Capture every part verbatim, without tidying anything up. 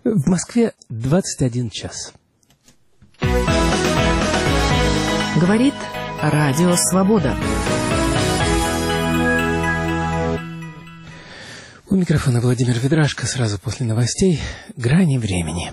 В Москве двадцать один час. Говорит Радио Свобода. У микрофона Владимир Ведрашко. Сразу после новостей «Грани времени».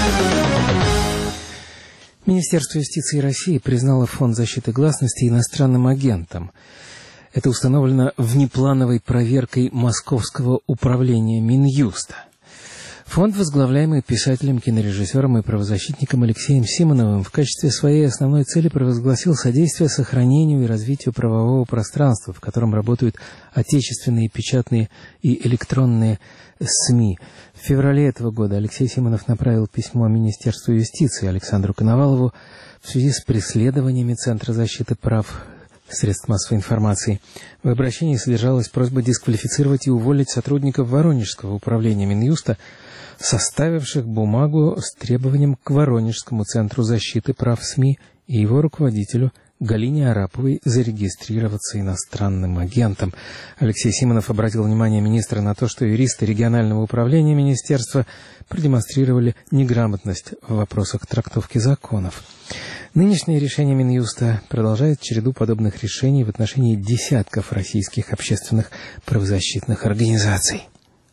Министерство юстиции России признало Фонд защиты гласности иностранным агентом. Это установлено внеплановой проверкой Московского управления Минюста. Фонд, возглавляемый писателем, кинорежиссером и правозащитником Алексеем Симоновым, в качестве своей основной цели провозгласил содействие сохранению и развитию правового пространства, в котором работают отечественные печатные и электронные СМИ. В феврале этого года Алексей Симонов направил письмо Министерству юстиции Александру Коновалову в связи с преследованиями Центра защиты прав средств массовой информации. В обращении содержалась просьба дисквалифицировать и уволить сотрудников Воронежского управления Минюста, составивших бумагу с требованием к Воронежскому центру защиты прав СМИ и его руководителю Галине Араповой зарегистрироваться иностранным агентом. Алексей Симонов обратил внимание министра на то, что юристы регионального управления министерства продемонстрировали неграмотность в вопросах трактовки законов. Нынешнее решение Минюста продолжает череду подобных решений в отношении десятков российских общественных правозащитных организаций.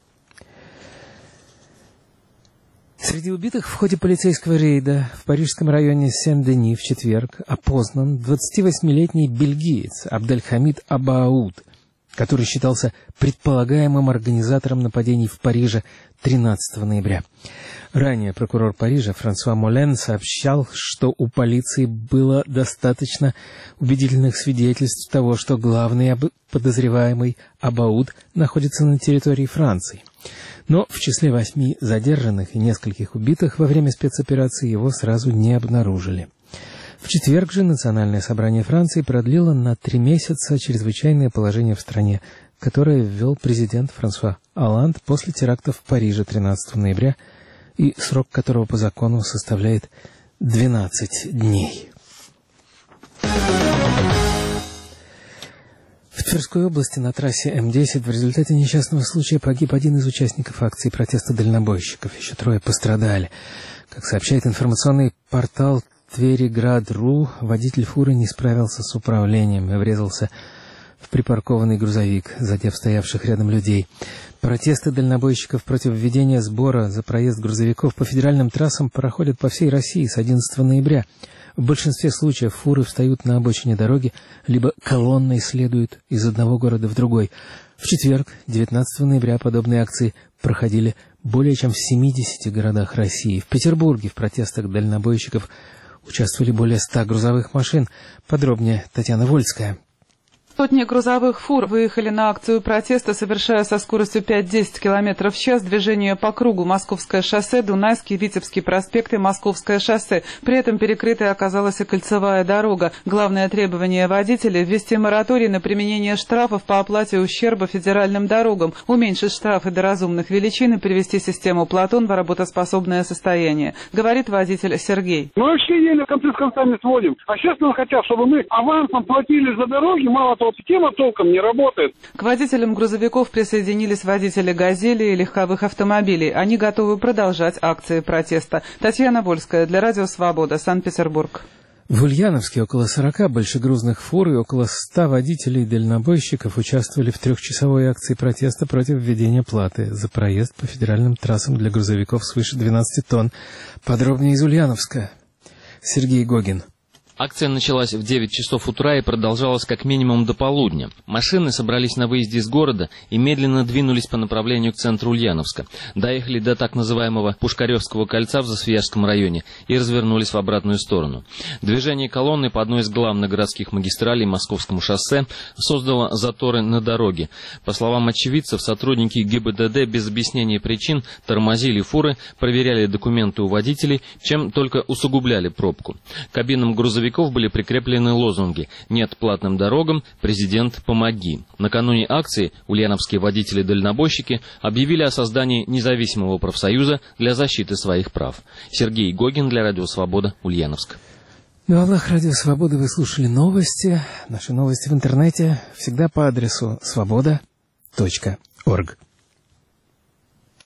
Среди убитых в ходе полицейского рейда в парижском районе Сен-Дени в четверг опознан двадцативосьмилетний бельгиец Абдельхамид Абауд, который считался предполагаемым организатором нападений в Париже тринадцатого ноября. Ранее прокурор Парижа Франсуа Молен сообщал, что у полиции было достаточно убедительных свидетельств того, что главный подозреваемый Абауд находится на территории Франции. Но в числе восьми задержанных и нескольких убитых во время спецоперации его сразу не обнаружили. В четверг же Национальное собрание Франции продлило на три месяца чрезвычайное положение в стране, которое ввел президент Франсуа Олланд после терактов в Париже тринадцатого ноября, и срок которого по закону составляет двенадцать дней. В Тверской области на трассе Эм десять в результате несчастного случая погиб один из участников акции протеста дальнобойщиков. Еще трое пострадали. Как сообщает информационный портал Твериград.ру, водитель фуры не справился с управлением и врезался в припаркованный грузовик, задев стоявших рядом людей. Протесты дальнобойщиков против введения сбора за проезд грузовиков по федеральным трассам проходят по всей России с одиннадцатого ноября. В большинстве случаев фуры встают на обочине дороги, либо колонной следуют из одного города в другой. В четверг, девятнадцатого ноября, подобные акции проходили более чем в семидесяти городах России. В Петербурге в протестах дальнобойщиков участвовали более ста грузовых машин. Подробнее Татьяна Вольская. Сотни грузовых фур выехали на акцию протеста, совершая со скоростью пять-десять километров в час движение по кругу Московское шоссе, Дунайский, Витебский проспект и Московское шоссе. При этом перекрытой оказалась и кольцевая дорога. Главное требование водителей – ввести мораторий на применение штрафов по оплате ущерба федеральным дорогам, уменьшить штрафы до разумных величин и привести систему Платон в работоспособное состояние, говорит водитель Сергей. Мы вообще еле концы с концами сводим. А сейчас нам хотят, чтобы мы авансом платили за дороги, мало того, система толком не работает. К водителям грузовиков присоединились водители «Газели» и легковых автомобилей. Они готовы продолжать акции протеста. Татьяна Вольская для Радио Свобода, Санкт-Петербург. В Ульяновске около сорока большегрузных фур и около ста водителей-дальнобойщиков участвовали в трехчасовой акции протеста против введения платы за проезд по федеральным трассам для грузовиков свыше двенадцати тонн. Подробнее из Ульяновска. Сергей Гогин. Акция началась в девять часов утра и продолжалась как минимум до полудня. Машины собрались на выезде из города и медленно двинулись по направлению к центру Ульяновска. Доехали до так называемого Пушкаревского кольца в Засвияжском районе и развернулись в обратную сторону. Движение колонны по одной из главных городских магистралей Московскому шоссе создало заторы на дороге. По словам очевидцев, сотрудники ГИБДД без объяснения причин тормозили фуры, проверяли документы у водителей, чем только усугубляли пробку. Кабинам грузовиков были прикреплены лозунги «Нет платным дорогам, президент, помоги». Накануне акции ульяновские водители-дальнобойщики объявили о создании независимого профсоюза для защиты своих прав. Сергей Гогин для Радио Свобода, Ульяновск. На волнах Радио Свободы вы слушали новости. Наши новости в интернете всегда по адресу свобода точка орг.